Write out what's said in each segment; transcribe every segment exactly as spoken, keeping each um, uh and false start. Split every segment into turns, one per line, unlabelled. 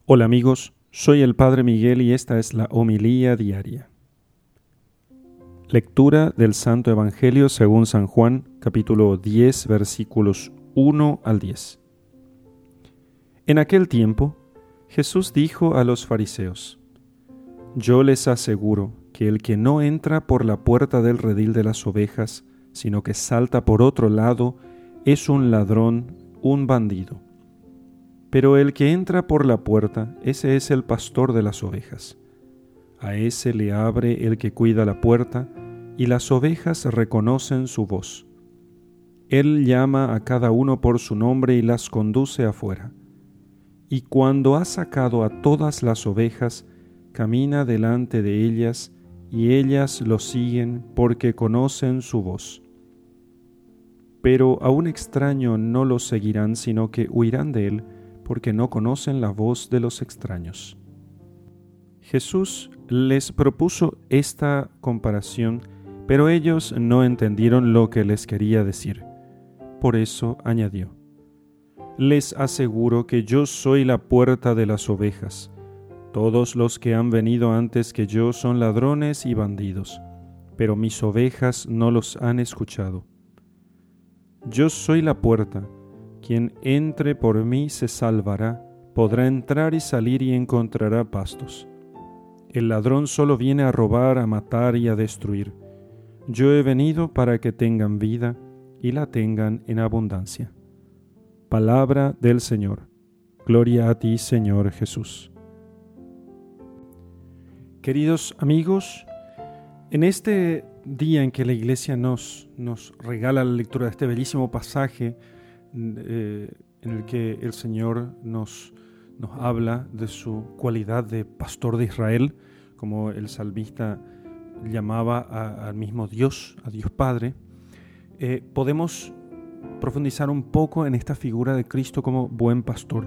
Hola amigos, soy el Padre Miguel y esta es la homilía diaria. Lectura del Santo Evangelio según San Juan, capítulo diez, versículos uno al diez. En aquel tiempo, Jesús dijo a los fariseos: Yo les aseguro que el que no entra por la puerta del redil de las ovejas, sino que salta por otro lado, es un ladrón, un bandido. Pero el que entra por la puerta, ese es el pastor de las ovejas. A ese le abre el que cuida la puerta, y las ovejas reconocen su voz. Él llama a cada uno por su nombre y las conduce afuera. Y cuando ha sacado a todas las ovejas, camina delante de ellas, y ellas lo siguen porque conocen su voz. Pero a un extraño no lo seguirán, sino que huirán de él, porque no conocen la voz de los extraños. Jesús les propuso esta comparación, pero ellos no entendieron lo que les quería decir. Por eso añadió: Les aseguro que yo soy la puerta de las ovejas. Todos los que han venido antes que yo son ladrones y bandidos, pero mis ovejas no los han escuchado. Yo soy la puerta. Quien entre por mí se salvará, podrá entrar y salir y encontrará pastos. El ladrón solo viene a robar, a matar y a destruir. Yo he venido para que tengan vida y la tengan en abundancia. Palabra del Señor. Gloria a ti, Señor Jesús. Queridos amigos, en este día en que la Iglesia nos, nos regala la lectura de este bellísimo pasaje, Eh, en el que el Señor nos, nos habla de su cualidad de pastor de Israel, como el salmista llamaba a, al mismo Dios, a Dios Padre, eh, podemos profundizar un poco en esta figura de Cristo como buen pastor.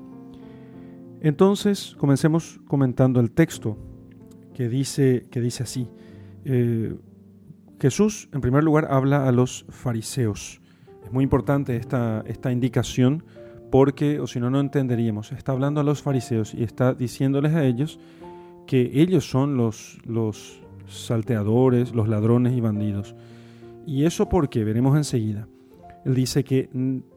Entonces, comencemos comentando el texto que dice, que dice así. Eh, Jesús, en primer lugar, habla a los fariseos. Es muy importante esta, esta indicación porque, o si no, no entenderíamos. Está hablando a los fariseos y está diciéndoles a ellos que ellos son los, los salteadores, los ladrones y bandidos. ¿Y eso por qué? Veremos enseguida. Él dice que,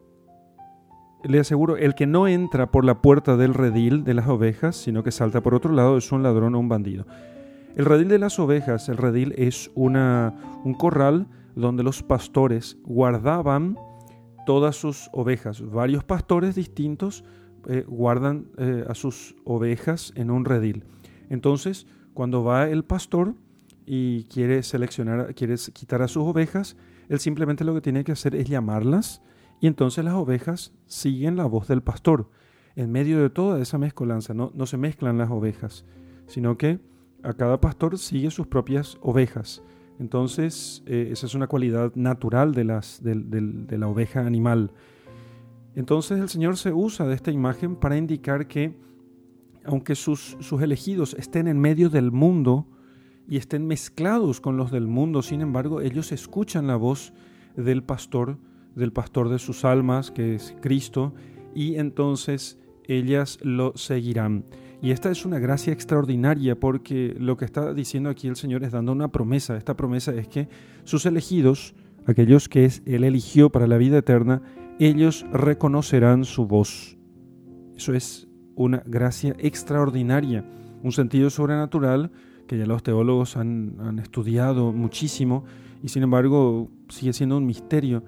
le aseguro, el que no entra por la puerta del redil de las ovejas, sino que salta por otro lado, es un ladrón o un bandido. El redil de las ovejas, el redil es una, un corral donde los pastores guardaban todas sus ovejas. Varios pastores distintos eh, guardan eh, a sus ovejas en un redil. Entonces, cuando va el pastor y quiere seleccionar, quiere quitar a sus ovejas, él simplemente lo que tiene que hacer es llamarlas, y entonces las ovejas siguen la voz del pastor. En medio de toda esa mezcolanza, no, no se mezclan las ovejas, sino que a cada pastor sigue sus propias ovejas. Entonces, eh, esa es una cualidad natural de, las, de, de, de la oveja animal. Entonces, el Señor se usa de esta imagen para indicar que, aunque sus, sus elegidos estén en medio del mundo y estén mezclados con los del mundo, sin embargo, ellos escuchan la voz del pastor, del pastor de sus almas, que es Cristo, y entonces ellas lo seguirán. Y esta es una gracia extraordinaria porque lo que está diciendo aquí el Señor es dando una promesa. Esta promesa es que sus elegidos, aquellos que es, Él eligió para la vida eterna, ellos reconocerán su voz. Eso es una gracia extraordinaria, un sentido sobrenatural que ya los teólogos han, han estudiado muchísimo y sin embargo sigue siendo un misterio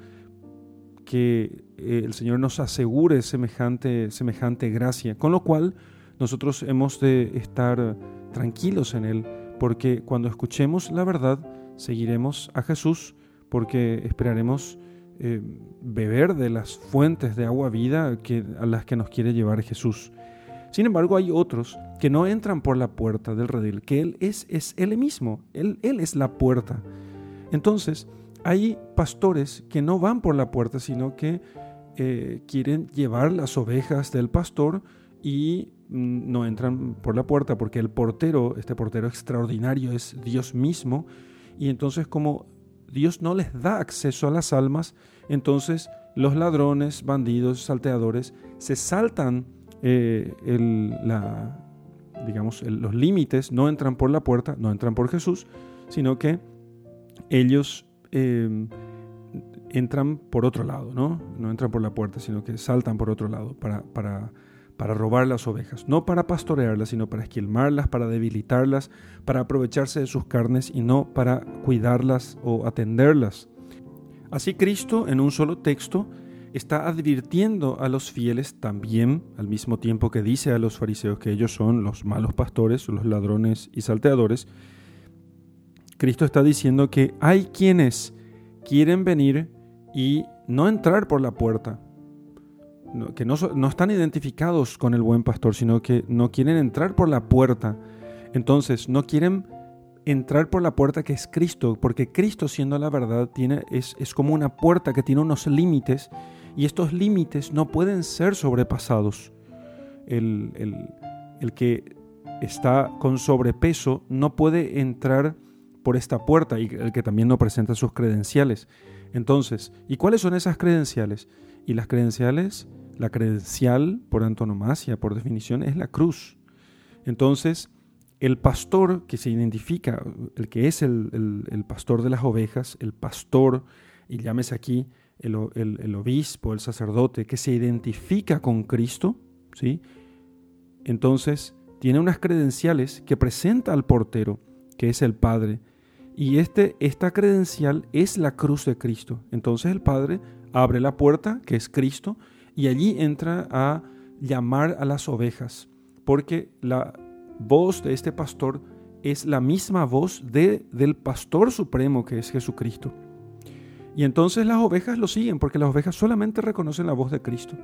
que eh, el Señor nos asegure semejante, semejante gracia, con lo cual nosotros hemos de estar tranquilos en Él, porque cuando escuchemos la verdad, seguiremos a Jesús, porque esperaremos eh, beber de las fuentes de agua vida que, a las que nos quiere llevar Jesús. Sin embargo, hay otros que no entran por la puerta del redil, que Él es, es Él mismo, Él, Él es la puerta. Entonces, hay pastores que no van por la puerta, sino que eh, quieren llevar las ovejas del pastor y no entran por la puerta porque el portero, este portero extraordinario es Dios mismo, y entonces como Dios no les da acceso a las almas, entonces los ladrones, bandidos, salteadores se saltan eh, el, la, digamos, el, los límites no entran por la puerta, no entran por Jesús, sino que ellos eh, entran por otro lado, ¿no? No entran por la puerta, sino que saltan por otro lado para, para, para robar las ovejas, no para pastorearlas, sino para esquilmarlas, para debilitarlas, para aprovecharse de sus carnes y no para cuidarlas o atenderlas. Así Cristo, en un solo texto, está advirtiendo a los fieles también, al mismo tiempo que dice a los fariseos que ellos son los malos pastores, los ladrones y salteadores. Cristo está diciendo que hay quienes quieren venir y no entrar por la puerta, no, que no, no están identificados con el buen pastor, sino que no quieren entrar por la puerta. Entonces, no quieren entrar por la puerta que es Cristo, porque Cristo, siendo la verdad, tiene, es, es como una puerta que tiene unos límites, y estos límites no pueden ser sobrepasados. El, el, el que está con sobrepeso no puede entrar por esta puerta, y el que también no presenta sus credenciales. Entonces, ¿y cuáles son esas credenciales? Y las credenciales, la credencial por antonomasia, por definición, es la cruz. Entonces, el pastor que se identifica, el que es el, el, el pastor de las ovejas, el pastor, y llámese aquí el, el, el obispo, el sacerdote, que se identifica con Cristo, ¿sí? Entonces tiene unas credenciales que presenta al portero, que es el Padre, y este, esta credencial es la cruz de Cristo. Entonces el Padre abre la puerta, que es Cristo, y allí entra a llamar a las ovejas, porque la voz de este pastor es la misma voz de, del pastor supremo, que es Jesucristo. Y entonces las ovejas lo siguen, porque las ovejas solamente reconocen la voz de Cristo.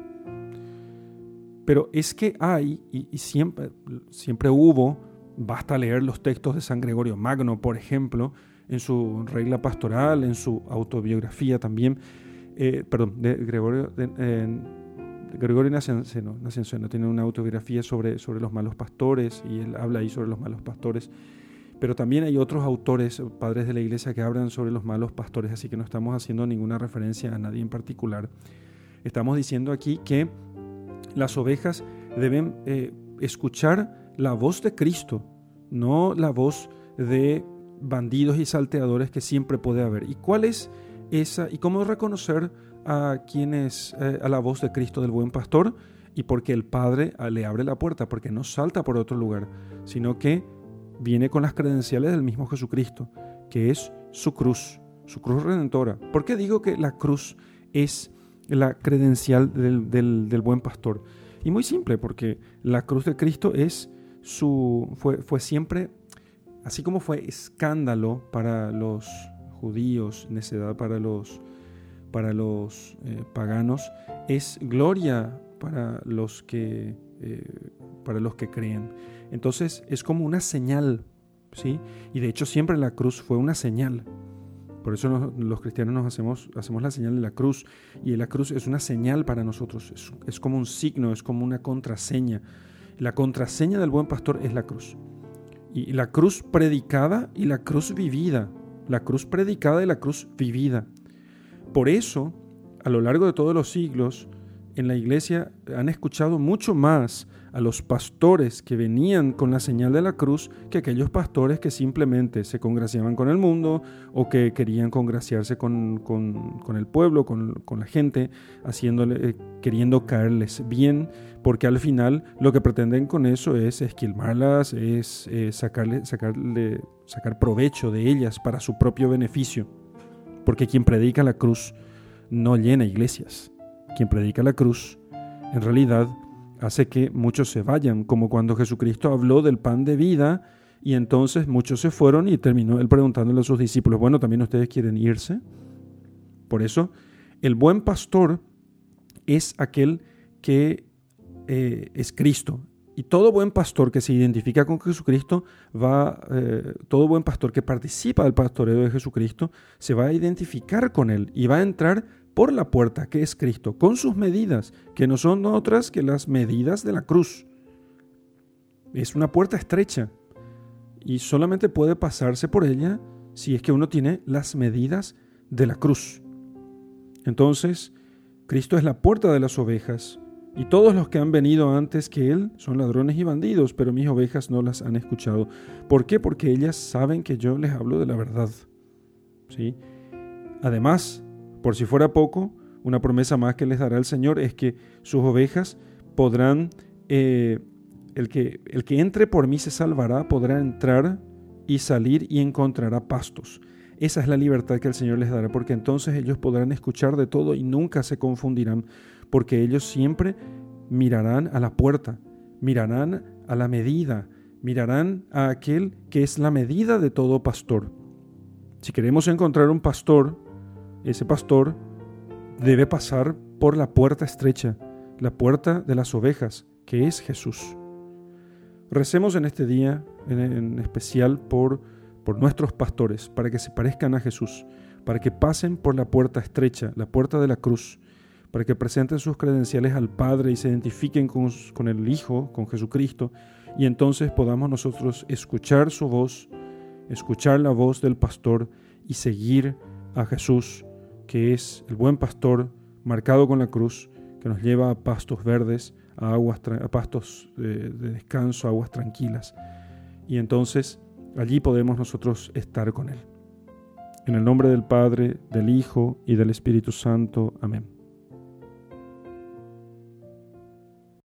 Pero es que hay, y, y siempre, siempre hubo, basta leer los textos de San Gregorio Magno, por ejemplo, en su regla pastoral, en su autobiografía también, eh, perdón, de Gregorio, de, eh, Gregorio Nacianceno, Nacianceno tiene una autobiografía sobre, sobre los malos pastores, y él habla ahí sobre los malos pastores. Pero también hay otros autores, padres de la iglesia, que hablan sobre los malos pastores, así que no estamos haciendo ninguna referencia a nadie en particular. Estamos diciendo aquí que las ovejas deben eh, escuchar la voz de Cristo, no la voz de bandidos y salteadores que siempre puede haber. ¿Y cuál es esa? ¿Y cómo reconocer a quién es eh, a la voz de Cristo, del buen pastor? Y porque el Padre le abre la puerta, porque no salta por otro lugar, sino que viene con las credenciales del mismo Jesucristo, que es su cruz, su cruz redentora. ¿Por qué digo que la cruz es la credencial del, del, del buen pastor? Y muy simple, porque la cruz de Cristo es su, fue, fue siempre, así como fue escándalo para los judíos, necedad para los, para los eh, paganos, es gloria para los que, eh, para los que creen. Entonces es como una señal, ¿sí? Y de hecho siempre la cruz fue una señal. Por eso nos, los cristianos nos hacemos, hacemos la señal de la cruz. Y la cruz es una señal para nosotros. Es, es como un signo, es como una contraseña. La contraseña del buen pastor es la cruz. Y la cruz predicada y la cruz vivida. La cruz predicada y la cruz vivida. Por eso, a lo largo de todos los siglos, en la iglesia han escuchado mucho más a los pastores que venían con la señal de la cruz que aquellos pastores que simplemente se congraciaban con el mundo o que querían congraciarse con, con, con el pueblo, con, con la gente, haciéndole, eh, queriendo caerles bien, porque al final lo que pretenden con eso es esquilmarlas, es eh, sacarle, sacarle, sacar provecho de ellas para su propio beneficio, porque quien predica la cruz no llena iglesias. Quien predica la cruz, en realidad, hace que muchos se vayan, como cuando Jesucristo habló del pan de vida, y entonces muchos se fueron y terminó él preguntándole a sus discípulos, bueno, ¿también ustedes quieren irse? Por eso, el buen pastor es aquel que eh, es Cristo. Y todo buen pastor que se identifica con Jesucristo, va, eh, todo buen pastor que participa del pastoreo de Jesucristo, se va a identificar con él y va a entrar por la puerta que es Cristo, con sus medidas, que no son otras que las medidas de la cruz. Es una puerta estrecha y solamente puede pasarse por ella si es que uno tiene las medidas de la cruz. Entonces, Cristo es la puerta de las ovejas Y todos los que han venido antes que él son ladrones y bandidos, pero mis ovejas no las han escuchado. ¿Por qué? Porque ellas saben que yo les hablo de la verdad. ¿Sí? Además, por si fuera poco, una promesa más que les dará el Señor es que sus ovejas podrán, eh, el que, el que entre por mí se salvará, podrá entrar y salir y encontrará pastos. Esa es la libertad que el Señor les dará, porque entonces ellos podrán escuchar de todo y nunca se confundirán, porque ellos siempre mirarán a la puerta, mirarán a la medida, mirarán a aquel que es la medida de todo pastor. Si queremos encontrar un pastor, ese pastor debe pasar por la puerta estrecha, la puerta de las ovejas, que es Jesús. Recemos en este día, en, en especial por, por nuestros pastores, para que se parezcan a Jesús, para que pasen por la puerta estrecha, la puerta de la cruz, para que presenten sus credenciales al Padre y se identifiquen con, con el Hijo, con Jesucristo, y entonces podamos nosotros escuchar su voz, escuchar la voz del pastor y seguir a Jesús, que es el buen pastor marcado con la cruz, que nos lleva a pastos verdes, a, aguas, a pastos de, de descanso, a aguas tranquilas. Y entonces allí podemos nosotros estar con Él. En el nombre del Padre, del Hijo y del Espíritu Santo. Amén.